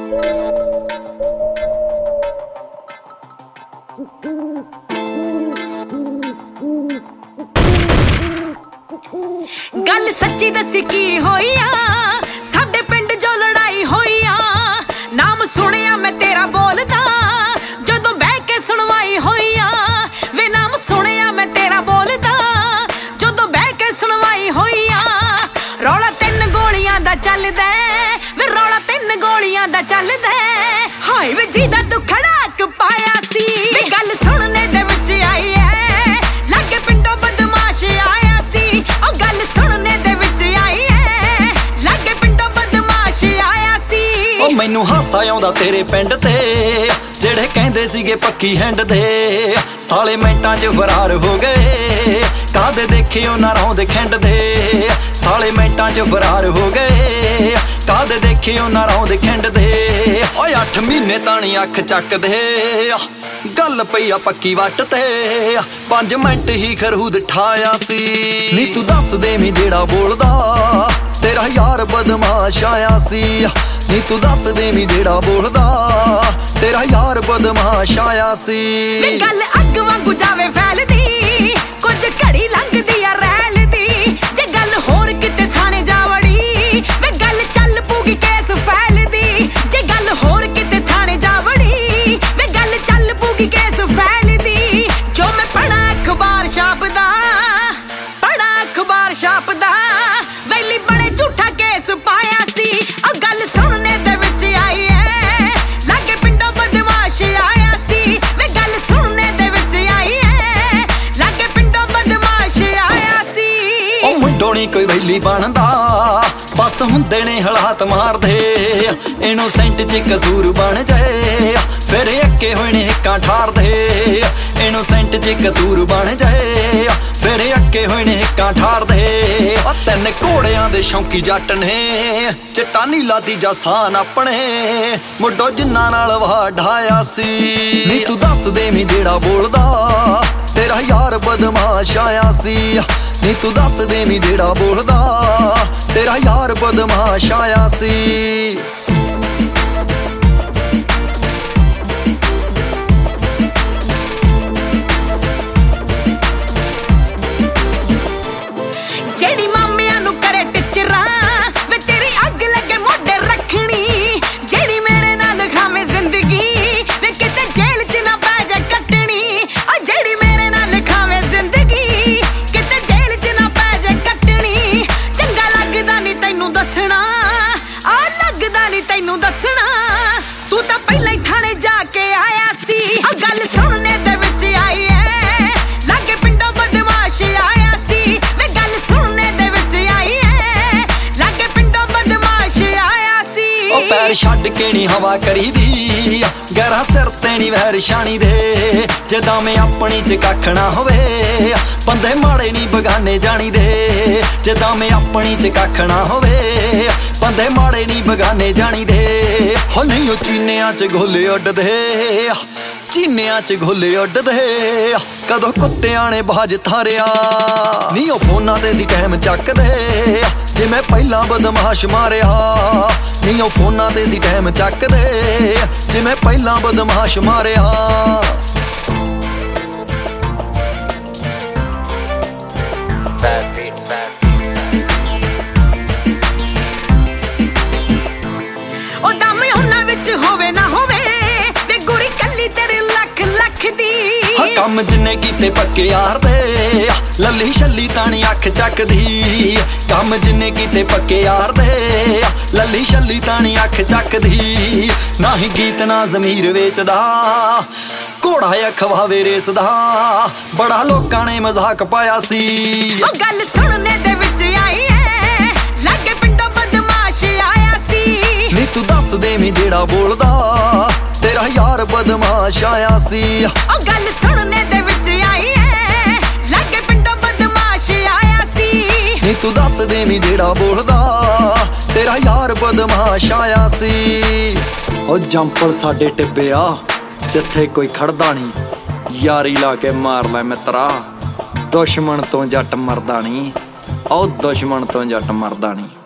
गल सच्ची दसी की होई आ साडे पिंड जो लड़ाई होई आ नाम सुनिया मैं तेरा बोलदा जदों बह के सुनवाई होई आ वे नाम सुनिया मैं तेरा बोलदा जदों बह के सुनवाई होई आ रौला 3 गोलियां दा चलदा वे रौला 3 गोलियां दा चलदा हाय वे जीदा तू खड़ाक पाया सी वे गल सुनने दे विच आई है लागे पिंडों बदमाश आया सी ओ गल सुनने दे विच आई है लागे पिंडों बदमाश आया सी ओ मैनू हासा आउंदा तेरे पिंड ते जेड़े कहंदे सीगे पक्की हैंड दे साले मिंटां च फरार हो गए कादे देखे उन्हां रौंदे खिंड दे साले मिंटां च फरार हो गए कादे देखे उन्हां रौंदे खिंड दे ओए 8 महीने ताणी अख चकदे गल पई आ पक्की वट ते 5 मिंट ही खरूद ठाया सी नी तू दस दे मैं जेड़ा बोलदा तेरा यार बदमाश आया सी नी तू दस दे मैं जेड़ा बोलदा तेरा यार बदमाश आया सी वे गल अग वांगू जावे फैलदी कुछ घड़ी लंघदी आ रैलदी जे गल होर किते थाने जावड़ी वे गल चल पूगी केस फैलदी जे गल होर किते थाने जावड़ी वे गल चल पूगी केस फैलदी जो मैं पढ़ा अखबार छापदा वैली बड़े झूठा केस पाया सी ओ गल सुनने दे विच आई है लागे पिंडों बदमाश आया सी वे गल सुनने दे विच आई है लागे पिंडों बदमाश आया सी ओ मुंडो नी कोई वैली बनदा बस हुंदे ने हालात मारदे इनोसेंट च कसूर बन जाए फिर अक्के होए ने हिक्कां ठारदे इनोसेंट च कसूर बन जाए फिर अक्के होए ने हिक्कां ठारदे ओ 3 घोड़ियां दे शौकी जट ने चिट्टा नीला तीजा सान अपने मुंडो जिन्ना नाल वाह ढाया सी नी तू दस दे मैं जेड़ा बोलदा तेरा यार बदमाश आया सी नी तू दस दे मैं जेड़ा बोलदा तेरा यार बदमाश आया सी जेड़ी मामिया नू करे टिचरा वे तेरी अग लगे मोढे रखनी जेड़ी मेरे नाल खावे जिंदगी वे किते जेल च ना पै जा कटनी ओ जेड़ी मेरे नाल खावे जिंदगी किते जेल च ना पै जा कटनी चंगा लगदा नी तैनू दसना आ लगदा नी तैनू दसना तू तां पहले ही थाने जाके आया सी ओ गल सुनने दे विच आई है लागे पिंडों बदमाश आया सी वे गल सुनने दे विच आई है लागे पिंडों बदमाश आया सी ओ पैर छड्ड के नी हवा करी दी गहरा सिर ते नी वैर छाणी दे जदा मैं अपनी च कख ना होवे बंदे माड़े नी बगाने जानी दे जदा मैं अपनी च कख ना होवे बंदे माड़े नी बगाने जानी दे हो नहीं ओ चीनियां च घोले उड्डदे चीनियां च घोले उड्डदे कदों कुत्तियां ने बाज थारिया नी ओ फोनां ते सी टाइम चकदे जिवें पहिलां बदमाश मारिया नी ओ फोनां ते सी टाइम चकदे जिवें पहिलां बदमाश मारिया ओ दम उन्हां विच होवे ना होवे वे गोरी कल्ली तेरे लख लख दी कम जिन्ने कीते पक्के यार दे लल्ली छल्ली ताणी अख चकदी कम जिन्ने कीते पक्के यार दे लल्ली छल्ली ताणी अख चकदी ना ही गीत ना जमीर वेचदा घोड़ा अखवावे रेसदा बड़ा लोकां ने मजाक पाया सी ओ गल सुनने दे विच आई है लागे पिंडों बदमाश आया सी नी तू दस दे मैं जेड़ा बोलदा तेरा यार बदमाश आया सी ओ गल सुनने दे विच आई है लागे पिंडों बदमाश आया सी नी तू दस दे मैं जेड़ा बोलदा तेरा यार बदमाश आया सी ओ जंपल साडे टिब्बिया जिथे कोई खड़दा नहीं यारी ला के मार लै मित्रा दुश्मन तो जट मरदा नहीं ओ दुश्मन तो जट मरदा नहीं।